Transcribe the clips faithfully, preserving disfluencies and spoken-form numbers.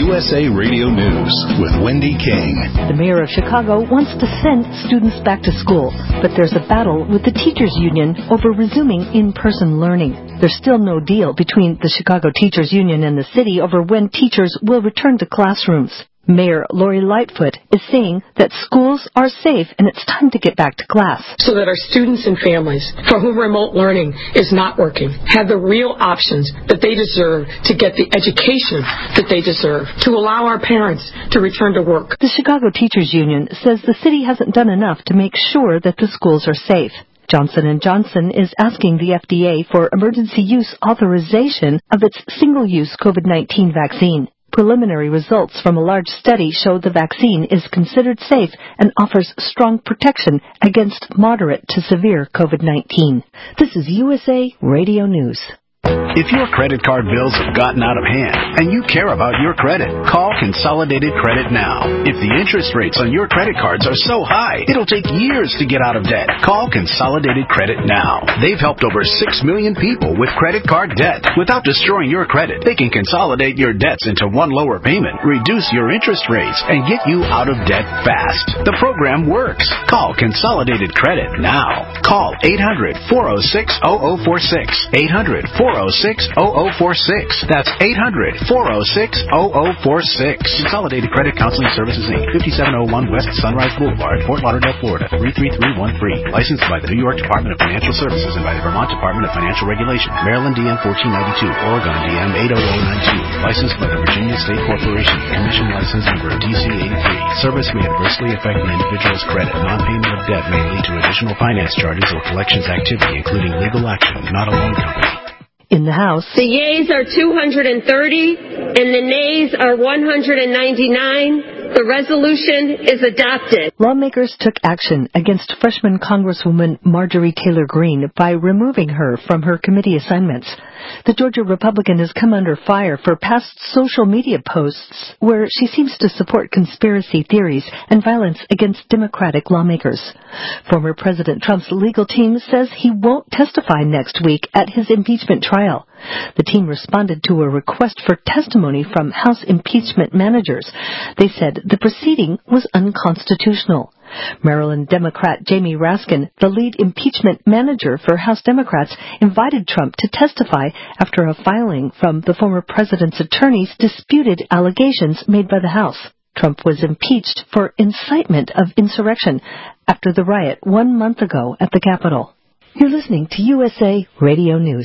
U S A Radio News with Wendy King. The mayor of Chicago wants to send students back to school, but there's a battle with the teachers union over resuming in-person learning. There's still no deal between the Chicago Teachers Union and the city over when teachers will return to classrooms. Mayor Lori Lightfoot is saying that schools are safe and it's time to get back to class. So that our students and families for whom remote learning is not working have the real options that they deserve to get the education that they deserve, to allow our parents to return to work. The Chicago Teachers Union says the city hasn't done enough to make sure that the schools are safe. Johnson and Johnson is asking the F D A for emergency use authorization of its single-use COVID nineteen vaccine. Preliminary results from a large study show the vaccine is considered safe and offers strong protection against moderate to severe COVID nineteen. This is U S A Radio News. If your credit card bills have gotten out of hand and you care about your credit, call Consolidated Credit now. If the interest rates on your credit cards are so high, it'll take years to get out of debt. Call Consolidated Credit now. They've helped over six million people with credit card debt. Without destroying your credit, they can consolidate your debts into one lower payment, reduce your interest rates, and get you out of debt fast. The program works. Call Consolidated Credit now. Call eight hundred, four oh six, oh oh four six. eight hundred, four oh six, oh oh four six. That's eight hundred, four oh six, oh oh four six. Consolidated Credit Counseling Services, Incorporated, fifty-seven oh one West Sunrise Boulevard, Fort Lauderdale, Florida, three three three one three. Licensed by the New York Department of Financial Services and by the Vermont Department of Financial Regulation. Maryland D M fourteen ninety-two, Oregon D M eight oh oh nine two. Licensed by the Virginia State Corporation. Commission license number D C eighty-three. Service may adversely affect an individual's credit. Non-payment of debt may lead to additional finance charges or collections activity, including legal action, not a loan company. In the House, the yeas are two hundred thirty and the nays are one hundred ninety-nine. The resolution is adopted. Lawmakers took action against freshman Congresswoman Marjorie Taylor Greene by removing her from her committee assignments. The Georgia Republican has come under fire for past social media posts where she seems to support conspiracy theories and violence against Democratic lawmakers. Former President Trump's legal team says he won't testify next week at his impeachment trial. The team responded to a request for testimony from House impeachment managers. They said the proceeding was unconstitutional. Maryland Democrat Jamie Raskin, the lead impeachment manager for House Democrats, invited Trump to testify after a filing from the former president's attorneys disputed allegations made by the House. Trump was impeached for incitement of insurrection after the riot one month ago at the Capitol. You're listening to U S A Radio News.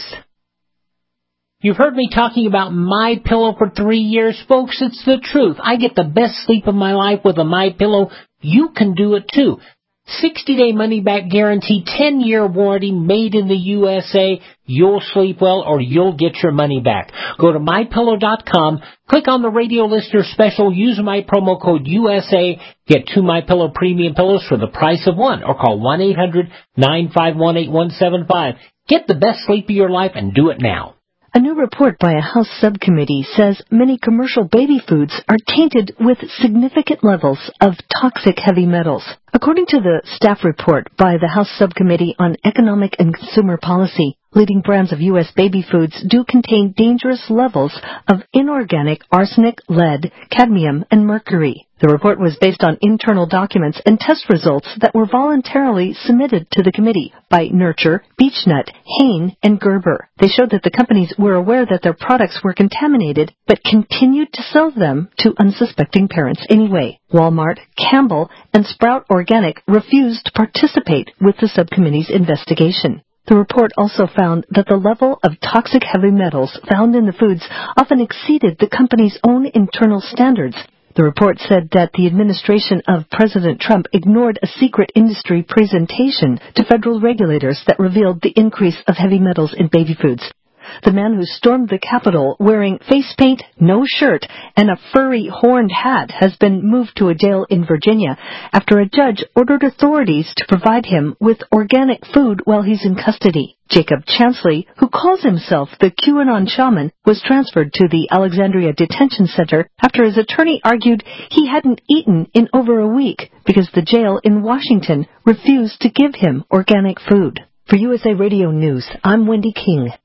You've heard me talking about MyPillow for three years, folks. It's the truth. I get the best sleep of my life with a MyPillow. You can do it too. sixty-day money-back guarantee, ten-year warranty, made in the U S A. You'll sleep well or you'll get your money back. Go to my pillow dot com, click on the radio listener special, use my promo code U S A, get two MyPillow premium pillows for the price of one, or call one eight hundred, nine five one, eight one seven five. Get the best sleep of your life and do it now. A new report by a House subcommittee says many commercial baby foods are tainted with significant levels of toxic heavy metals. According to the staff report by the House Subcommittee on Economic and Consumer Policy, leading brands of U S baby foods do contain dangerous levels of inorganic arsenic, lead, cadmium, and mercury. The report was based on internal documents and test results that were voluntarily submitted to the committee by Nurture, Beechnut, Hain, and Gerber. They showed that the companies were aware that their products were contaminated, but continued to sell them to unsuspecting parents anyway. Walmart, Campbell, and Sprout Organic refused to participate with the subcommittee's investigation. The report also found that the level of toxic heavy metals found in the foods often exceeded the company's own internal standards. The report said that the administration of President Trump ignored a secret industry presentation to federal regulators that revealed the increase of heavy metals in baby foods. The man who stormed the Capitol wearing face paint, no shirt, and a furry horned hat has been moved to a jail in Virginia after a judge ordered authorities to provide him with organic food while he's in custody. Jacob Chansley, who calls himself the QAnon shaman, was transferred to the Alexandria Detention Center after his attorney argued he hadn't eaten in over a week because the jail in Washington refused to give him organic food. For U S A Radio News, I'm Wendy King.